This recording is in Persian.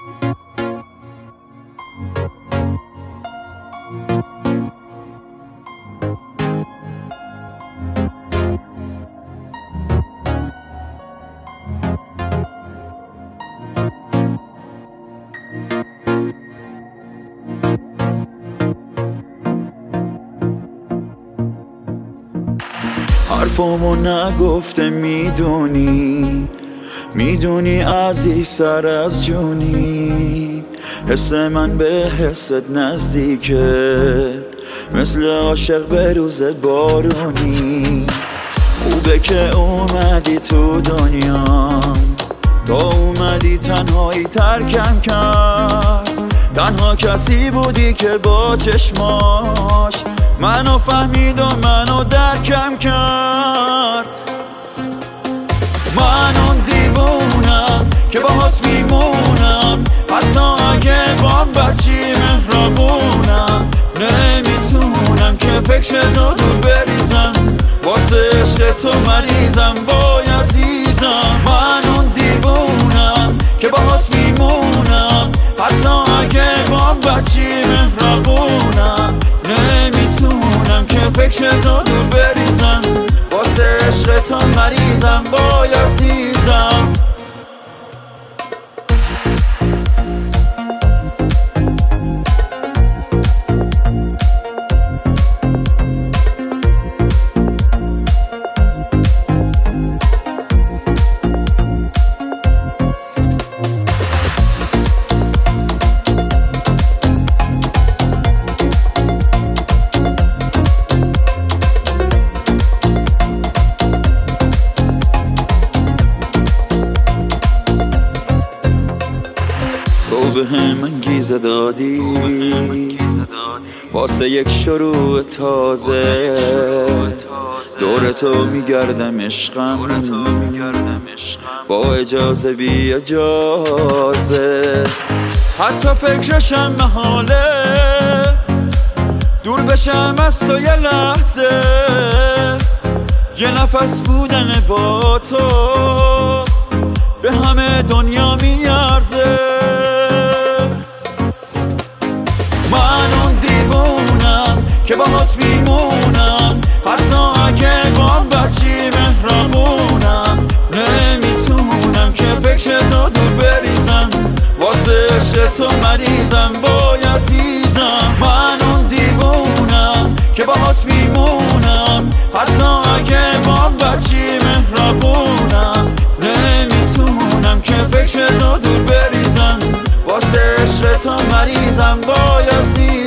حرفامو نگفته میدونی عزیزتر از جونی. حس من به حست نزدیکه، مثل عاشق به روز بارونی. خوبه که اومدی تو دنیام، تا اومدی تنهایی ترکم کرد. تنها کسی بودی که با چشماش منو فهمید و منو درکم کرد. من اون دیوونم که باهات میمونم، حتی اگه بام بچی مهربونم. نمیتونم که فکرتو دور بریزم، واسه عشق تو مریضم وای عزیزم. من اون دیوونم که باهات میمونم، حتی اگه بام بچی مهربونم. نمیتونم که فکرتو دور بریزم، واسه عشق تو مریضم وای عزیزم. تو به هم انگیزه دادی واسه یک شروع تازه. دور تو میگردم عشقم، با اجازه بی اجازه. حتی فکرشم محاله، دور بشم از تو یه لحظه. یه نفس بودن با تو به همه دنیا میارزه. من اون دیوونم که باهات میمونم، حتی اگه بام بچی مهربونم. نمیتونم که فکرتو دور بریزم، واسه عشق تو مریضم وای عزیزم. من اون دیوونم که باهات میمونم، حتی اگه بام بچی مهربونم. نمیتونم که فکرتو دور بریزم، واسه عشق تو مریضم وای عزیزم.